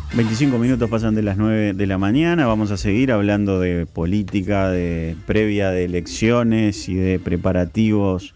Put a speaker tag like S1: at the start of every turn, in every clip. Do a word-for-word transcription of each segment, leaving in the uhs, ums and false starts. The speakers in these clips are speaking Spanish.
S1: veinticinco minutos pasan de las nueve de la mañana. Vamos a seguir hablando de política, de previa de elecciones y de preparativos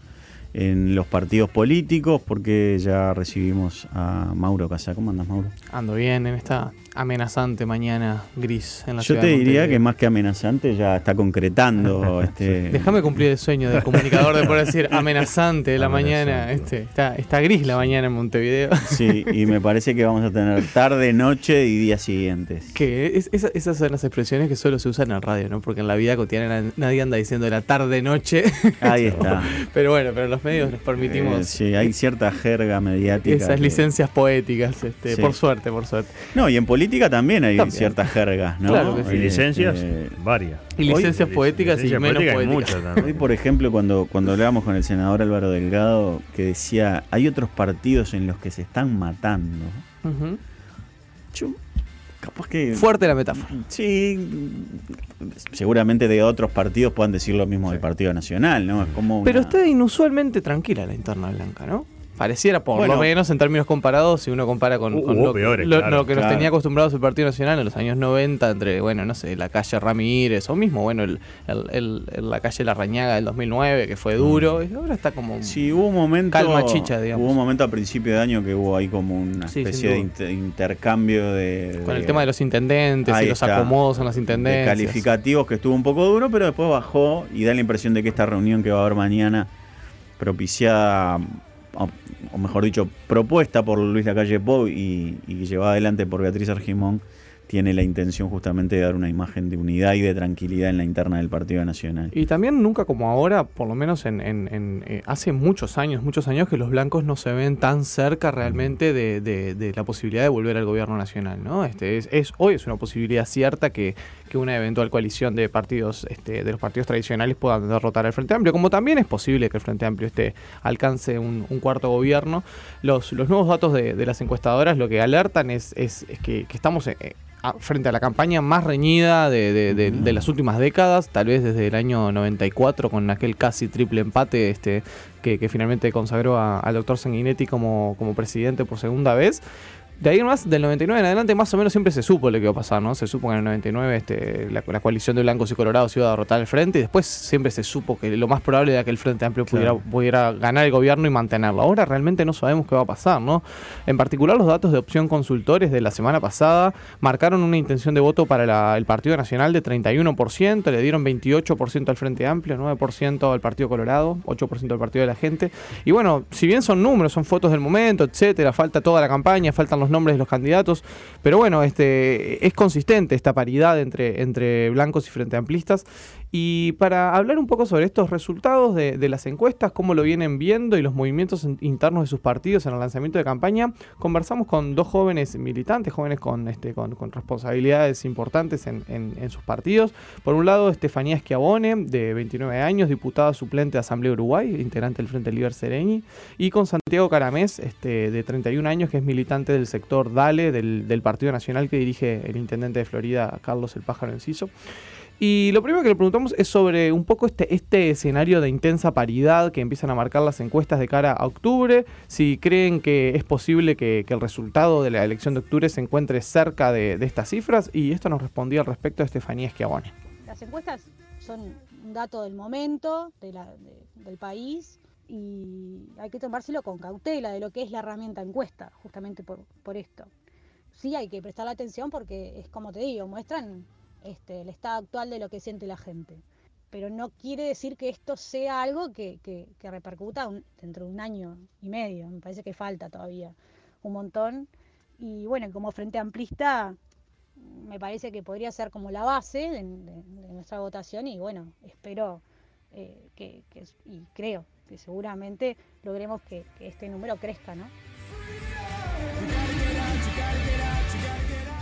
S1: en los partidos políticos, porque ya recibimos a Mauro Casá. ¿Cómo andas, Mauro?
S2: Ando bien en esta amenazante mañana gris en la
S1: Yo
S2: ciudad
S1: te
S2: de
S1: diría
S2: Montevideo.
S1: que más que amenazante ya está concretando. este...
S2: Déjame cumplir el sueño del comunicador de poder decir amenazante de la mañana. Este, está, está gris la mañana en Montevideo.
S1: Sí, y me parece que vamos a tener tarde, noche y días siguientes.
S2: Que es, esa, esas son las expresiones que solo se usan en radio, ¿no? Porque en la vida cotidiana nadie anda diciendo la tarde-noche.
S1: Ahí está.
S2: Pero bueno, pero en los medios nos permitimos...
S1: Eh, sí, hay cierta jerga mediática.
S2: Esas
S1: que...
S2: licencias poéticas, este,
S1: Sí.
S2: por suerte, por suerte.
S1: No, y en política también hay
S2: También.
S1: ciertas jergas, ¿no?
S2: Claro que sí.
S3: Y licencias,
S1: Este,
S3: varias.
S2: Y licencias
S3: Hoy-
S2: poéticas
S3: licencias
S2: y menos
S3: poéticas hay
S2: poéticas.
S3: muchas también.
S1: Hoy, por ejemplo, cuando, cuando hablábamos con el senador Álvaro Delgado, que decía, hay otros partidos en los que se están matando.
S2: Ujú.
S1: Yo, capaz que...
S2: Fuerte la metáfora.
S1: Sí, seguramente de otros partidos puedan decir lo mismo del Partido Nacional, ¿no? Es como
S2: Pero
S1: una-
S2: está inusualmente tranquila la interna blanca, ¿no? Pareciera, por
S1: Bueno.
S2: lo menos en términos comparados, si uno compara con,
S3: Hubo
S2: con lo,
S3: peores,
S2: lo-
S3: claro,
S2: lo que nos
S1: claro.
S2: tenía acostumbrados el Partido Nacional en los años noventa, entre, bueno, no sé, la calle Ramírez, o mismo, bueno, el, el- el- el- la calle La Rañaga del dos mil nueve, que fue duro, y ahora está como...
S1: Sí, hubo un momento...
S2: Calma chicha, digamos.
S1: Hubo un momento a principio de año que hubo ahí como una
S2: Sí,
S1: especie
S2: sin
S1: de
S2: duda.
S1: inter- intercambio de...
S2: con el
S1: de-
S2: tema de los intendentes
S1: Ahí
S2: y los
S1: está.
S2: acomodos en las
S1: de
S2: intendencias.
S1: calificativos, que estuvo un poco duro, pero después bajó y da la impresión de que esta reunión que va a haber mañana, propiciada, o, o mejor dicho, propuesta por Luis Lacalle Pou y, y llevada adelante por Beatriz Argimón, tiene la intención justamente de dar una imagen de unidad y de tranquilidad en la interna del Partido Nacional.
S2: Y también nunca como ahora, por lo menos en, en- en, eh, hace muchos años, muchos años que los blancos no se ven tan cerca realmente de, de- de la posibilidad de volver al gobierno nacional, ¿no? Este es, es hoy es una posibilidad cierta que, que una eventual coalición de partidos, este, de los partidos tradicionales puedan derrotar al Frente Amplio, como también es posible que el Frente Amplio este, alcance un, un cuarto gobierno. Los, los nuevos datos de, de las encuestadoras lo que alertan es, es, es que, que estamos eh, a- frente a la campaña más reñida de, de- de- de las últimas décadas, tal vez desde el año noventa y cuatro, con aquel casi triple empate este, que, que finalmente consagró a- al doctor Sanguinetti como, como presidente por segunda vez. De ahí en más, del noventa y nueve en adelante, más o menos siempre se supo lo que iba a pasar, ¿no? Se supo que en el noventa y nueve este, la, la coalición de blancos y colorados iba a derrotar al frente, y después siempre se supo que lo más probable era que el Frente Amplio pudiera,
S1: Claro.
S2: pudiera ganar el gobierno y mantenerlo. Ahora realmente no sabemos qué va a pasar, ¿no? En particular, los datos de Opción Consultores de la semana pasada marcaron una intención de voto para la- el Partido Nacional de treinta y uno por ciento, le dieron veintiocho por ciento al Frente Amplio, nueve por ciento al Partido Colorado, ocho por ciento al Partido de la Gente. Y bueno, si bien son números, son fotos del momento, etcétera, falta toda la campaña, faltan los nombres de los candidatos, pero bueno, este es consistente esta paridad entre, entre blancos y frente amplistas. Y para hablar un poco sobre estos resultados de, de las encuestas, cómo lo vienen viendo y los movimientos in- internos de sus partidos en el lanzamiento de campaña, conversamos con dos jóvenes militantes, jóvenes con, este, con, con responsabilidades importantes en, en- en sus partidos. Por un lado, Estefanía Schiavone, de veintinueve años, diputada suplente de Asamblea Uruguay, integrante del Frente Liber Sereñi, y con Santiago Caramés, este, de treinta y un años, que es militante del sector DALE, del, del Partido Nacional, que dirige el intendente de Florida, Carlos El Pájaro Enciso. Y lo primero que le preguntamos es sobre un poco este, este escenario de intensa paridad que empiezan a marcar las encuestas de cara a octubre, si creen que es posible que, que el resultado de la elección de octubre se encuentre cerca de, de estas cifras, y esto nos respondía al respecto a Estefanía Schiavone.
S4: Las encuestas son un dato del momento, de la- de- del país, y hay que tomárselo con cautela de lo que es la herramienta encuesta, justamente por, por esto. Sí hay que prestarle atención porque es como te digo, muestran este, el estado actual de lo que siente la gente. Pero no quiere decir que esto sea algo que, que, que repercuta un- dentro de un año y medio. Me parece que falta todavía un montón. Y bueno, como Frente Amplista, me parece que podría ser como la base de, de- de nuestra votación, y bueno, espero eh, que, que- y creo que seguramente logremos que, que este número crezca, ¿no?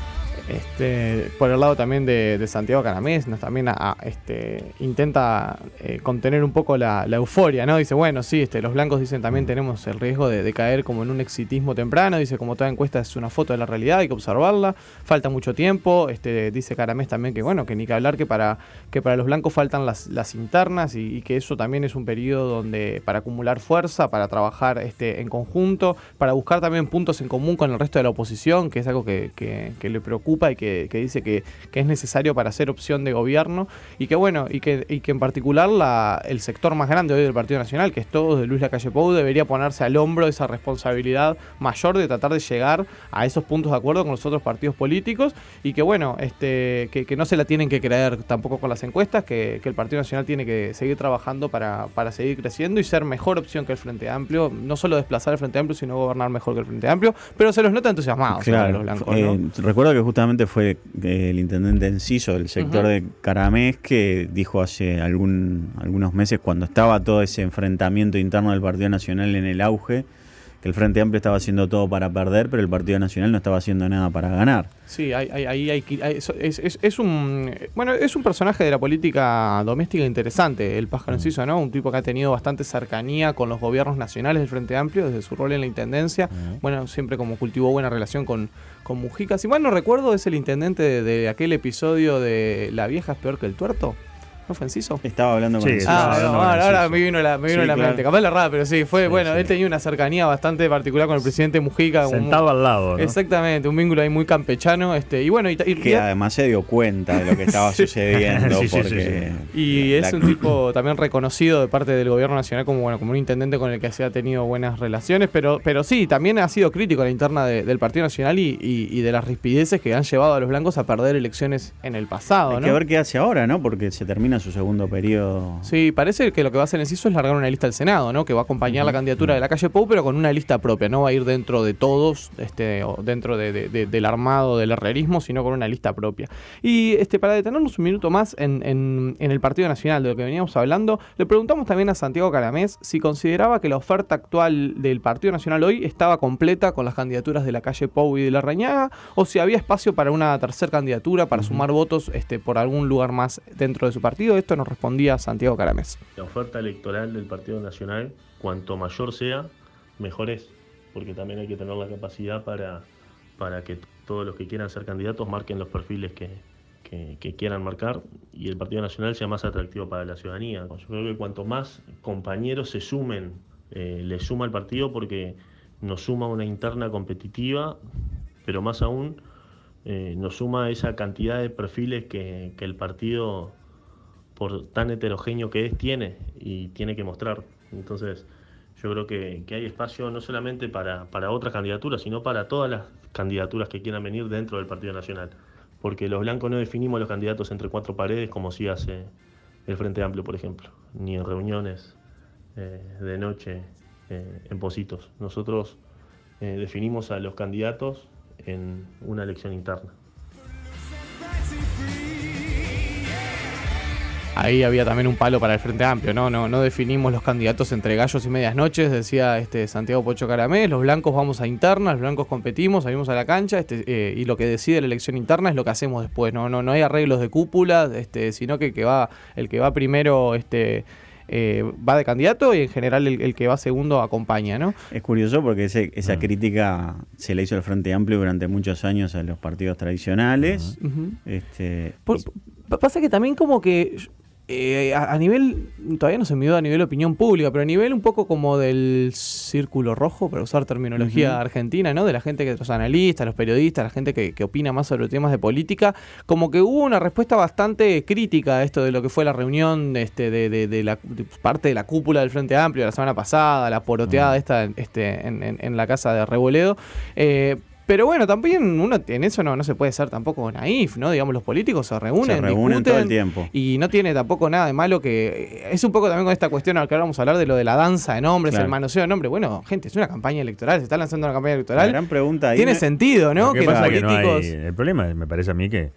S2: Este, por el lado también de, de Santiago Caramés, nos también a, a, este, intenta eh, contener un poco la, la euforia, ¿no? Dice, bueno, sí, este, los blancos dicen también tenemos el riesgo de, de caer como en un exitismo temprano, dice, como toda encuesta es una foto de la realidad, hay que observarla, falta mucho tiempo, este, dice Caramés también que bueno, que ni que hablar que para, que para los blancos faltan las, las internas y, y que eso también es un periodo donde para acumular fuerza, para trabajar este, en conjunto, para buscar también puntos en común con el resto de la oposición, que es algo que, que, que le preocupa y que, que dice que, que es necesario para ser opción de gobierno y que bueno, y que, y que en particular la, el sector más grande hoy del Partido Nacional, que es todo de Luis Lacalle Pou, debería ponerse al hombro esa responsabilidad mayor de tratar de llegar a esos puntos de acuerdo con los otros partidos políticos y que bueno, este, que, que no se la tienen que creer tampoco con las encuestas, que, que el Partido Nacional tiene que seguir trabajando para, para seguir creciendo y ser mejor opción que el Frente Amplio, no solo desplazar el Frente Amplio, sino gobernar mejor que el Frente Amplio, pero se los nota entusiasmados.
S1: Claro,
S2: los blancos,
S1: eh,
S2: ¿no?
S1: Recuerdo que justamente fue el intendente Enciso del sector uh-huh. de Caramés que dijo hace algún, algunos meses, cuando estaba todo ese enfrentamiento interno del Partido Nacional en el auge, que el Frente Amplio estaba haciendo todo para perder, pero el Partido Nacional no estaba haciendo nada para ganar.
S2: Sí, ahí hay, hay, hay, hay, es, es, es un bueno es un personaje de la política doméstica interesante, el Pájaro Enciso, ¿no? Un tipo que ha tenido bastante cercanía con los gobiernos nacionales del Frente Amplio desde su rol en la intendencia. Uh-huh. Bueno, siempre como cultivó buena relación con, con Mujica. Si mal no recuerdo, es el intendente de, de aquel episodio de La vieja es peor que el tuerto. ¿No fue Enciso?
S1: Estaba hablando con
S2: sí,
S1: Enciso.
S2: Ah, no, ahora, ahora me vino la, me vino
S1: sí,
S2: la
S1: claro.
S2: mente. Capaz la rara, pero sí, fue,
S1: sí,
S2: bueno,
S1: sí.
S2: él tenía una cercanía bastante particular con el presidente Mujica.
S3: Sentado
S2: un,
S3: al lado, ¿no?
S2: Exactamente, un vínculo ahí muy campechano. Este, y bueno, y, y,
S1: que
S2: y,
S1: además se dio cuenta de lo que estaba sí. sucediendo.
S3: sí, sí,
S1: porque
S3: sí, sí.
S2: Y
S1: la,
S2: es un tipo también reconocido de parte del gobierno nacional como, bueno, como un intendente con el que se ha tenido buenas relaciones, pero, pero sí, también ha sido crítico a la interna de, del Partido Nacional y, y, y de las rispideces que han llevado a los blancos a perder elecciones en el pasado.
S1: Hay
S2: ¿no?
S1: que ver qué hace ahora, ¿no? Porque se termina su segundo periodo.
S2: Sí, parece que lo que va a hacer Enciso es largar una lista al Senado, ¿no? Que va a acompañar uh-huh. la candidatura de Lacalle Pou, pero con una lista propia. No va a ir dentro de todos, este, o dentro de, de, de, del armado del herrerismo, sino con una lista propia. Y este, para detenernos un minuto más en, en, en el Partido Nacional, de lo que veníamos hablando, le preguntamos también a Santiago Caramés si consideraba que la oferta actual del Partido Nacional hoy estaba completa con las candidaturas de Lacalle Pou y de Larrañaga, o si había espacio para una tercera candidatura, para uh-huh. sumar votos este, por algún lugar más dentro de su partido. Esto nos respondía Santiago Caramés.
S5: La oferta electoral del Partido Nacional, cuanto mayor sea, mejor es, porque también hay que tener la capacidad para, para que todos los que quieran ser candidatos marquen los perfiles que, que, que quieran marcar y el Partido Nacional sea más atractivo para la ciudadanía. Yo creo que cuanto más compañeros se sumen, eh, le suma al partido porque nos suma una interna competitiva, pero más aún eh, nos suma esa cantidad de perfiles que, que el partido, por tan heterogéneo que es, tiene y tiene que mostrar. Entonces yo creo que, que hay espacio no solamente para, para otras candidaturas, sino para todas las candidaturas que quieran venir dentro del Partido Nacional, porque los blancos no definimos los candidatos entre cuatro paredes como sí hace el Frente Amplio, por ejemplo, ni en reuniones eh, de noche eh, en Positos. Nosotros eh, definimos a los candidatos en una elección interna.
S2: Ahí había también un palo para el Frente Amplio, ¿no? No, no definimos los candidatos entre gallos y medias noches, decía este Santiago Pocho Caramés. Los blancos vamos a internas, los blancos competimos, salimos a la cancha, este, eh, y lo que decide la elección interna es lo que hacemos después. No, no, no hay arreglos de cúpula, este, sino que, que va, el que va primero este, eh, va de candidato y en general el, el que va segundo acompaña, ¿no?
S1: Es curioso porque ese, esa
S3: uh-huh.
S1: crítica se le hizo al Frente Amplio durante muchos años a los partidos tradicionales.
S2: Uh-huh.
S1: Este,
S2: Por,
S1: y...
S2: Pasa que también como que Eh, a, a nivel, todavía no se midió a nivel de opinión pública, pero a nivel un poco como del círculo rojo, para usar terminología uh-huh. argentina, ¿no? De la gente que, los analistas, los periodistas, la gente que, que opina más sobre temas de política, como que hubo una respuesta bastante crítica a esto de lo que fue la reunión este, de, de, de la de parte de la cúpula del Frente Amplio la semana pasada, la poroteada uh-huh. esta este, en, en, en la casa de Reboledo. Eh, Pero bueno, también uno en eso no, no se puede ser tampoco naif, ¿no? Digamos, los políticos se reúnen,
S1: se reúnen
S2: discuten,
S1: todo el tiempo.
S2: Y no tiene tampoco nada de malo que... Es un poco también con esta cuestión a la que ahora vamos a hablar de lo de la danza de nombres, claro. el manoseo de nombres. Bueno, gente, es una campaña electoral, se está lanzando una campaña electoral.
S1: La gran pregunta ahí
S2: tiene
S1: me...
S2: sentido, ¿no?
S3: Que,
S2: que
S3: pasa
S2: los
S3: que
S2: políticos...
S3: no hay, el problema me parece a mí que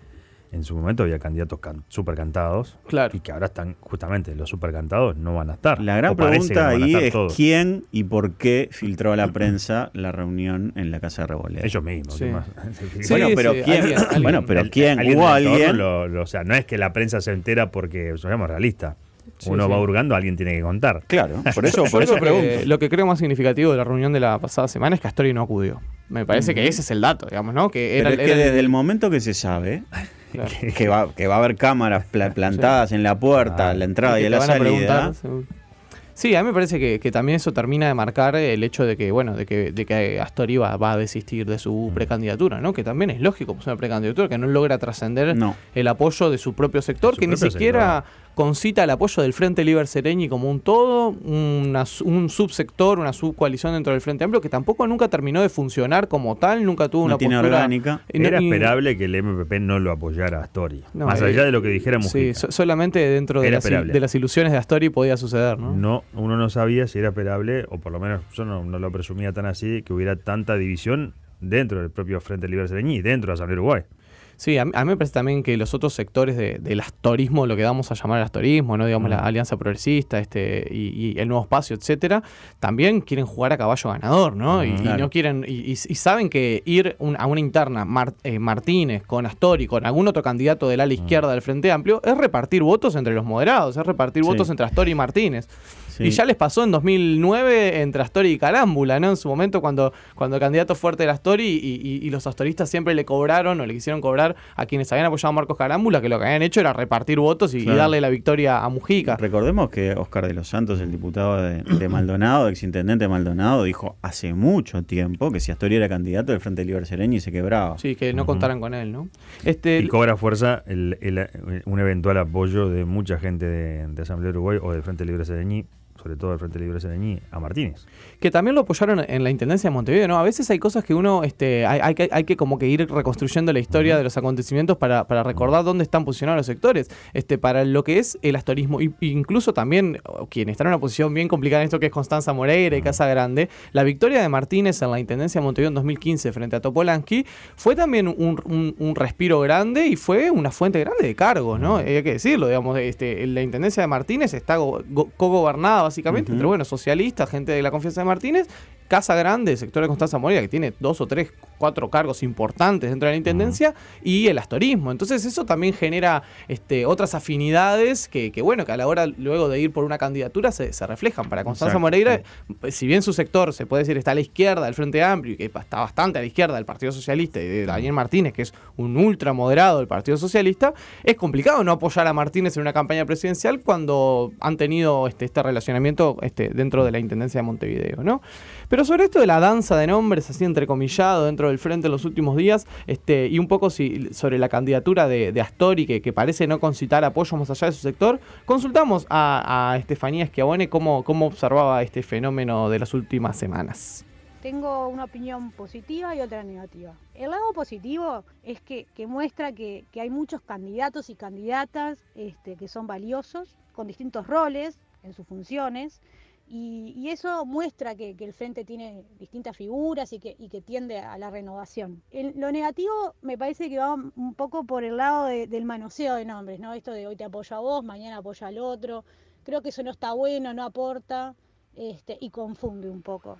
S3: en su momento había candidatos can, super cantados,
S2: claro.
S3: y que ahora están justamente los super cantados no van a estar.
S1: La gran
S3: o parece
S1: pregunta
S3: que no van a
S1: ahí
S3: estar
S1: es
S3: todos.
S1: quién y por qué filtró a la prensa la reunión en la Casa de Reboleda.
S3: Ellos mismos.
S2: Sí.
S3: Más.
S2: Sí,
S1: bueno, pero
S2: sí,
S1: quién,
S2: alguien, alguien.
S1: bueno, pero
S3: El-
S1: quién,
S3: alguien
S1: hubo
S3: del entorno
S1: alguien.
S3: lo- lo- o sea, no es que la prensa se entera porque seamos realistas.
S2: Sí,
S3: Uno
S2: sí.
S3: va hurgando, alguien tiene que contar.
S1: Claro, por eso, por
S2: Yo
S1: eso
S2: creo que
S1: pregunto.
S2: lo que creo más significativo de la reunión de la pasada semana es que Astori no acudió. Me parece que ese es el dato, digamos, ¿no? Que era,
S1: Pero es
S2: era
S1: que desde el momento que se sabe
S2: claro.
S1: que va, que va a haber cámaras pla- plantadas en la puerta,
S3: Ah.
S1: a la entrada y,
S2: que
S1: a
S2: te
S1: la
S2: van a
S1: salida.
S2: preguntar, seguro. Sí, a mí me parece que, que también eso termina de marcar el hecho de que, bueno, de que, de que Astori va, va a desistir de su precandidatura, ¿no? Que también es lógico, pues una precandidatura que no logra trascender
S1: No.
S2: el apoyo de su propio sector,
S3: De su
S2: que ni
S3: propio
S2: siquiera concita el apoyo del Frente Liber Sereñi como un todo, una su- un subsector, una subcoalición dentro del Frente Amplio, que tampoco nunca terminó de funcionar como tal, nunca tuvo
S1: No
S2: una
S1: tiene
S2: postura...
S1: orgánica.
S2: y no-
S3: Era
S2: y-
S3: esperable que el M P P no lo apoyara a Astori.
S2: No,
S3: Más
S2: eh,
S3: allá de lo que dijera
S2: Sí,
S3: Mujica.
S2: so- solamente dentro de
S3: Era
S2: las, il-
S3: esperable.
S2: de las ilusiones de Astori podía suceder, ¿no?
S3: No, uno no sabía si era esperable, o por lo menos yo no, no lo presumía tan así, que hubiera tanta división dentro del propio Frente Libre Sereñi y dentro de Asamblea Uruguay.
S2: Sí, a mí, a mí me parece también que los otros sectores de- del astorismo, lo que vamos a llamar el astorismo, ¿no? Digamos,
S3: Mm.
S2: la Alianza Progresista este y, y el Nuevo Espacio, etcétera, también quieren jugar a caballo ganador, ¿no? Y,
S3: Mm,
S2: y
S1: claro.
S2: no quieren, y, y- y saben que ir un- a una interna Mar- eh, Martínez con Astori, con algún otro candidato del ala izquierda del Frente Amplio, es repartir votos entre los moderados, es repartir
S1: Sí.
S2: votos entre Astori y Martínez.
S1: Sí.
S2: Y ya les pasó en dos mil nueve entre Astori y Carámbula, ¿no? En su momento cuando, cuando el candidato fuerte era Astori y, y- y los astoristas siempre le cobraron o le quisieron cobrar a quienes habían apoyado a Marcos Carámbula, que lo que habían hecho era repartir votos y, y
S1: Claro.
S2: darle la victoria a Mujica.
S1: Recordemos que Oscar de los Santos, el diputado de, de Maldonado, exintendente de Maldonado, dijo hace mucho tiempo que si Astori era candidato del Frente Libre Sereñi se quebraba.
S2: Sí, que no
S3: Ujú.
S2: contaran con él, ¿no? Este,
S3: Y cobra fuerza el, el- un eventual apoyo de mucha gente de, de Asamblea Uruguay o del Frente Libre Sereñi, sobre todo del Frente Libre Sereñi, a Martínez.
S2: que también lo apoyaron en la Intendencia de Montevideo, ¿no? A veces hay cosas que uno, este, hay, hay que, hay que como que ir reconstruyendo la historia de los acontecimientos para, para recordar dónde están posicionados los sectores. Este, para lo que es el astorismo, y, y incluso también oh, quien está en una posición bien complicada en esto que es Constanza Moreira y Casa Grande, la victoria de Martínez en la Intendencia de Montevideo en dos mil quince frente a Topolansky fue también un, un- un respiro grande y fue una fuente grande de cargos, ¿no? Hay que decirlo, digamos, este, la Intendencia de Martínez está go- go- cogobernada básicamente
S1: Ujú.
S2: entre, bueno, socialistas, gente de la confianza de Martínez, Casa Grande, sector de Constanza Moreira, que tiene dos o tres, cuatro cargos importantes dentro de la Intendencia, y el astorismo. Entonces eso también genera este, otras afinidades que, que, bueno, que a la hora luego de ir por una candidatura se, se reflejan. Para Constanza
S1: Exacto,
S2: Moreira,
S1: sí.
S2: si bien su sector se puede decir está a la izquierda del Frente Amplio, y que está bastante a la izquierda del Partido Socialista y de Daniel Martínez, que es un ultra moderado del Partido Socialista, es complicado no apoyar a Martínez en una campaña presidencial cuando han tenido este, este relacionamiento este, dentro de la Intendencia de Montevideo, ¿no? Pero sobre esto de la danza de nombres, así entrecomillado, dentro del frente en los últimos días, este, y un poco si, sobre la candidatura de, de Astori, que, que parece no concitar apoyo más allá de su sector, consultamos a, a Estefanía Schiavone cómo, cómo observaba este fenómeno de las últimas semanas.
S4: Tengo una opinión positiva y otra negativa. El lado positivo es que, que muestra que, que hay muchos candidatos y candidatas este, que son valiosos, con distintos roles en sus funciones, y, y eso muestra que, que el Frente tiene distintas figuras y que, y que tiende a la renovación. El- lo negativo me parece que va un poco por el lado de- del manoseo de nombres, ¿no? Esto de hoy te apoyo a vos, mañana apoyo al otro. Creo que eso no está bueno, no aporta este, y confunde un poco.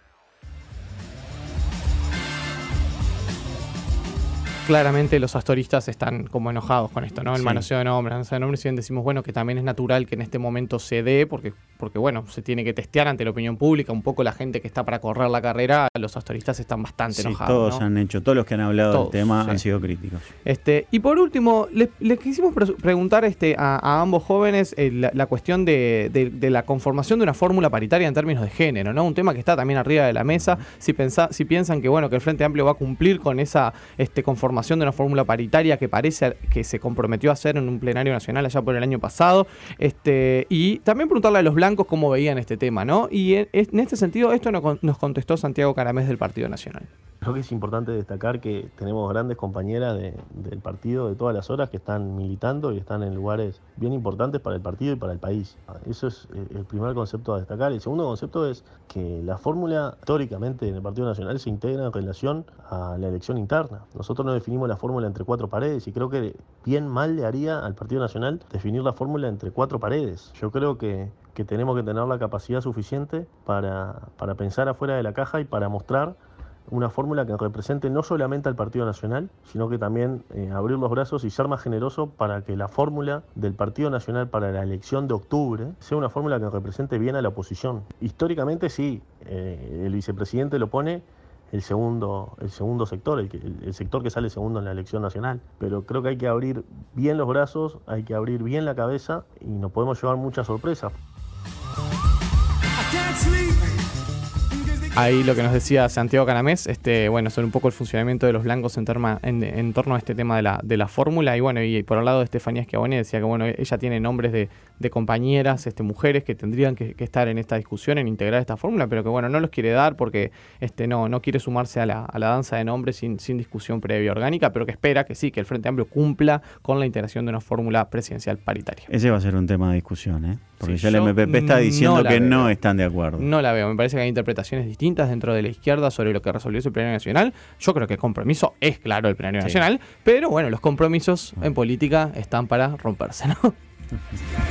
S2: Claramente los astoristas están como enojados con esto, ¿no? El
S1: Sí.
S2: manoseo de nombres, manoseo de nombres, si bien decimos, bueno, que también es natural que en este momento se dé, porque, porque bueno, se tiene que testear ante la opinión pública, un poco la gente que está para correr la carrera, los astoristas están bastante
S1: Sí,
S2: enojados,
S1: todos
S2: ¿no?
S1: han hecho, todos los que han hablado
S2: Todos,
S1: del tema
S2: sí.
S1: han sido críticos.
S2: Este, y por último, les, les quisimos pre- preguntar este, a, a ambos jóvenes eh, la, la cuestión de, de- de la conformación de una fórmula paritaria en términos de género, ¿no? Un tema que está también arriba de la mesa. Si, pensa, si piensan que bueno que el Frente Amplio va a cumplir con esa este, conformación de una fórmula paritaria que parece que se comprometió a hacer en un plenario nacional allá por el año pasado. Este, y también preguntarle a los blancos blancos cómo veían este tema, ¿no? Y en, en este sentido, esto nos contestó Santiago Caramés del Partido Nacional.
S5: Creo que es importante destacar que tenemos grandes compañeras de, del partido de todas las horas que están militando y están en lugares bien importantes para el partido y para el país. Eso es el primer concepto a destacar. El segundo concepto es que la fórmula históricamente en el Partido Nacional se integra en relación a la elección interna. Nosotros no definimos la fórmula entre cuatro paredes y creo que bien mal le haría al Partido Nacional definir la fórmula entre cuatro paredes. Yo creo que, que tenemos que tener la capacidad suficiente para, para pensar afuera de la caja y para mostrar una fórmula que represente no solamente al Partido Nacional, sino que también eh, abrir los brazos y ser más generoso para que la fórmula del Partido Nacional para la elección de octubre sea una fórmula que represente bien a la oposición. Históricamente sí, eh, el vicepresidente lo pone el segundo, el segundo sector, el, que, el, el sector que sale segundo en la elección nacional, pero creo que hay que abrir bien los brazos, hay que abrir bien la cabeza y nos podemos llevar muchas sorpresas.
S2: Ahí lo que nos decía Santiago Caramés, este, bueno, sobre un poco el funcionamiento de los blancos en, terma, en, en torno a este tema de la, de la fórmula. Y bueno, y por el lado de Estefanía Schiavone decía que bueno, ella tiene nombres de, de compañeras, este, mujeres que tendrían que, que estar en esta discusión, en integrar esta fórmula, pero que bueno, no los quiere dar porque este, no, no quiere sumarse a la, a la danza de nombres sin, sin discusión previa orgánica, pero que espera que sí, que el Frente Amplio cumpla con la integración de una fórmula presidencial paritaria.
S1: Ese va a ser un tema de discusión, ¿eh? Porque
S2: Sí,
S1: ya el M P P está diciendo
S2: no
S1: que
S2: veo.
S1: no están de acuerdo.
S2: No la veo, me parece que hay interpretaciones distintas dentro de la izquierda sobre lo que resolvió ese plenario nacional. Yo creo que el compromiso es claro el plenario
S1: Sí.
S2: nacional, pero bueno, los compromisos en política están para romperse, ¿no?